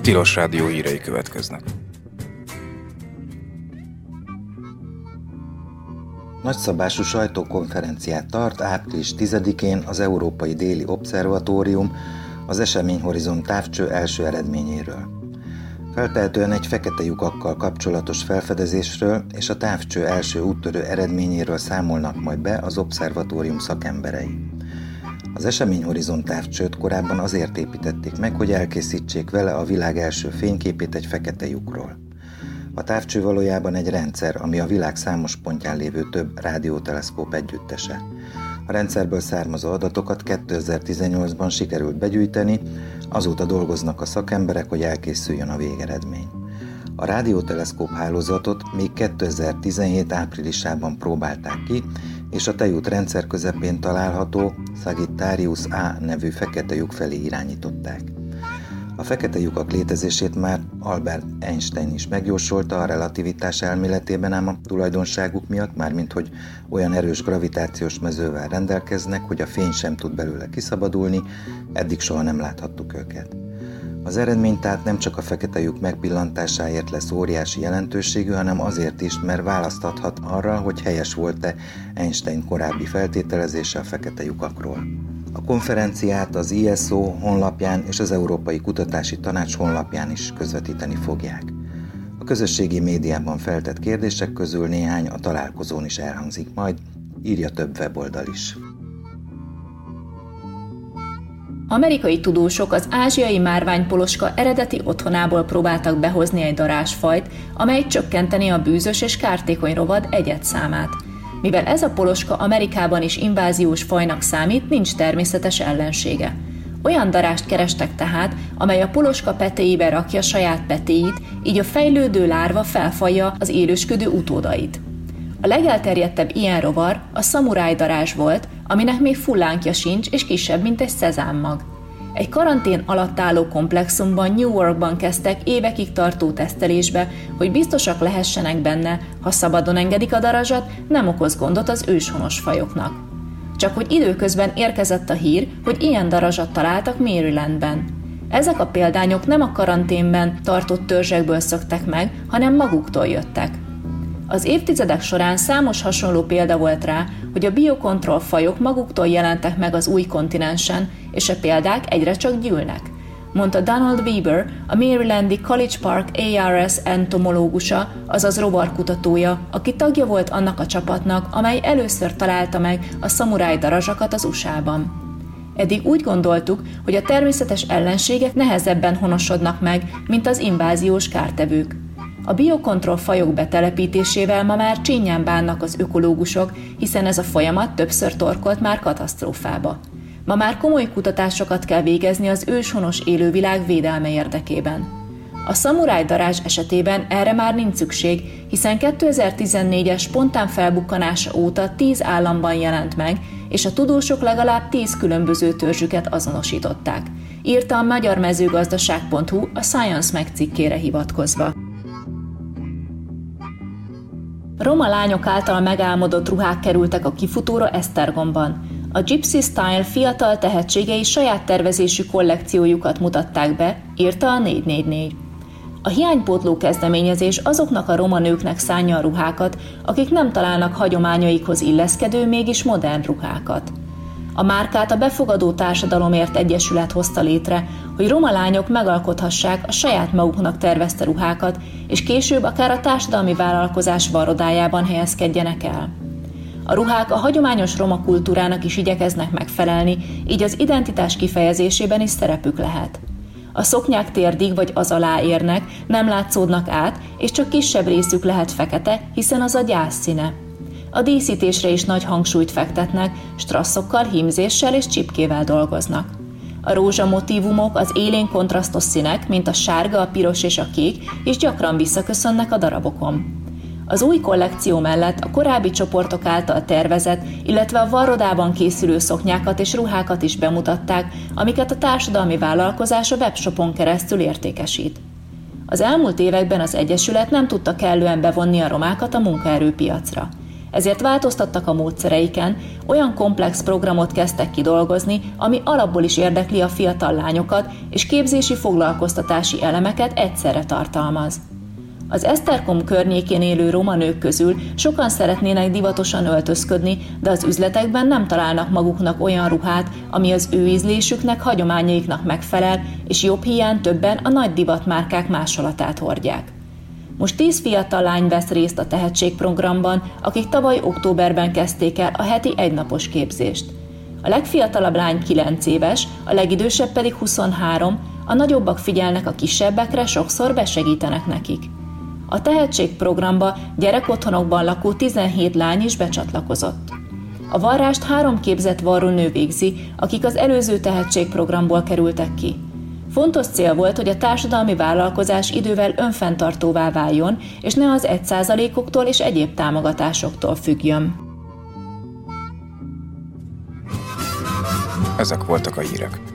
Tilos Rádió hírei következnek. Nagyszabású sajtókonferenciát tart április 10-én az Európai Déli Obszervatórium az Eseményhorizont távcső első eredményéről. Feltehetően egy fekete lyukakkal kapcsolatos felfedezésről és a távcső első úttörő eredményéről számolnak majd be az obszervatórium szakemberei. Az Eseményhorizont távcsőt korábban azért építették meg, hogy elkészítsék vele a világ első fényképét egy fekete lyukról. A távcső valójában egy rendszer, ami a világ számos pontján lévő több rádióteleszkóp együttese. A rendszerből származó adatokat 2018-ban sikerült begyűjteni, azóta dolgoznak a szakemberek, hogy elkészüljön a végeredmény. A rádióteleszkóp hálózatot még 2017 áprilisában próbálták ki, és a Tejút rendszer közepén található Sagittarius A nevű fekete lyuk felé irányították. A fekete lyukak létezését már Albert Einstein is megjósolta a relativitás elméletében, ám a tulajdonságuk miatt, mármint hogy olyan erős gravitációs mezővel rendelkeznek, hogy a fény sem tud belőle kiszabadulni, eddig soha nem láthattuk őket. Az eredmény tehát nem csak a fekete lyuk megpillantásáért lesz óriási jelentőségű, hanem azért is, mert választhathat arra, hogy helyes volt-e Einstein korábbi feltételezése a fekete lyukakról. A konferenciát az ISO honlapján és az Európai Kutatási Tanács honlapján is közvetíteni fogják. A közösségi médiában feltett kérdések közül néhány a találkozón is elhangzik majd, írja több weboldal is. Amerikai tudósok az ázsiai márványpoloska eredeti otthonából próbáltak behozni egy darázsfajt, amely csökkenteni a bűzös és kártékony rovad egyedszámát. Mivel ez a poloska Amerikában is inváziós fajnak számít, nincs természetes ellensége. Olyan darást kerestek tehát, amely a poloska petéibe rakja saját petéit, így a fejlődő lárva felfalja az élősködő utódait. A legelterjedtebb ilyen rovar a szamuráj darázs volt, aminek még fullánkja sincs és kisebb, mint egy szezámmag. Egy karantén alatt álló komplexumban New Yorkban kezdtek évekig tartó tesztelésbe, hogy biztosak lehessenek benne, ha szabadon engedik a darazsat, nem okoz gondot az őshonos fajoknak. Csak hogy időközben érkezett a hír, hogy ilyen darazsat találtak Marylandben. Ezek a példányok nem a karanténben tartott törzsekből szöktek meg, hanem maguktól jöttek. Az évtizedek során számos hasonló példa volt rá, hogy a biokontroll fajok maguktól jelentek meg az új kontinensen, és a példák egyre csak gyűlnek, mondta Donald Weber, a Marylandi College Park ARS entomológusa, azaz rovarkutatója, aki tagja volt annak a csapatnak, amely először találta meg a szamuráj darazsakat az USA-ban. Eddig úgy gondoltuk, hogy a természetes ellenségek nehezebben honosodnak meg, mint az inváziós kártevők. A biokontroll fajok betelepítésével ma már csinyán bánnak az ökológusok, hiszen ez a folyamat többször torkolt már katasztrófába. Ma már komoly kutatásokat kell végezni az őshonos élővilág védelme érdekében. A szamuráj darázs esetében erre már nincs szükség, hiszen 2014-es spontán felbukkanása óta 10 államban jelent meg, és a tudósok legalább 10 különböző törzsüket azonosították, írta a magyarmezőgazdaság.hu a Science Mag cikkére hivatkozva. Roma lányok által megálmodott ruhák kerültek a kifutóra Esztergomban. A Gypsy Style fiatal tehetségei saját tervezésű kollekciójukat mutatták be, írta a 444. A hiánypótló kezdeményezés azoknak a roma nőknek szánja a ruhákat, akik nem találnak hagyományaikhoz illeszkedő, mégis modern ruhákat. A márkát a Befogadó Társadalomért Egyesület hozta létre, hogy roma lányok megalkothassák a saját maguknak tervezte ruhákat, és később akár a társadalmi vállalkozás varrodájában helyezkedjenek el. A ruhák a hagyományos roma kultúrának is igyekeznek megfelelni, így az identitás kifejezésében is szerepük lehet. A szoknyák térdig vagy az alá érnek, nem látszódnak át, és csak kisebb részük lehet fekete, hiszen az a gyász színe. A díszítésre is nagy hangsúlyt fektetnek, strasszokkal, hímzéssel és csipkével dolgoznak. A rózsa motívumok, az élénk kontrasztos színek, mint a sárga, a piros és a kék, is gyakran visszaköszönnek a darabokon. Az új kollekció mellett a korábbi csoportok által tervezett, illetve a varrodában készülő szoknyákat és ruhákat is bemutatták, amiket a társadalmi vállalkozás a webshopon keresztül értékesít. Az elmúlt években az Egyesület nem tudta kellően bevonni a romákat a munkaerőpiacra. ezért változtattak a módszereiken, olyan komplex programot kezdtek kidolgozni, ami alapból is érdekli a fiatal lányokat, és képzési foglalkoztatási elemeket egyszerre tartalmaz. Az Esztergom környékén élő roma nők közül sokan szeretnének divatosan öltözködni, de az üzletekben nem találnak maguknak olyan ruhát, ami az ő ízlésüknek, hagyományaiknak megfelel, és jobb hiány többen a nagy divatmárkák másolatát hordják. Most 10 fiatal lány vesz részt a tehetségprogramban, akik tavaly októberben kezdték el a heti egynapos képzést. A legfiatalabb lány 9 éves, a legidősebb pedig 23, a nagyobbak figyelnek a kisebbekre, sokszor besegítenek nekik. A tehetségprogramba gyerekotthonokban lakó 17 lány is becsatlakozott. A varrást 3 képzett varrónő végzi, akik az előző tehetségprogramból kerültek ki. Fontos cél volt, hogy a társadalmi vállalkozás idővel önfenntartóvá váljon, és ne az 1%-októl és egyéb támogatásoktól függjön. Ezek voltak a hírek.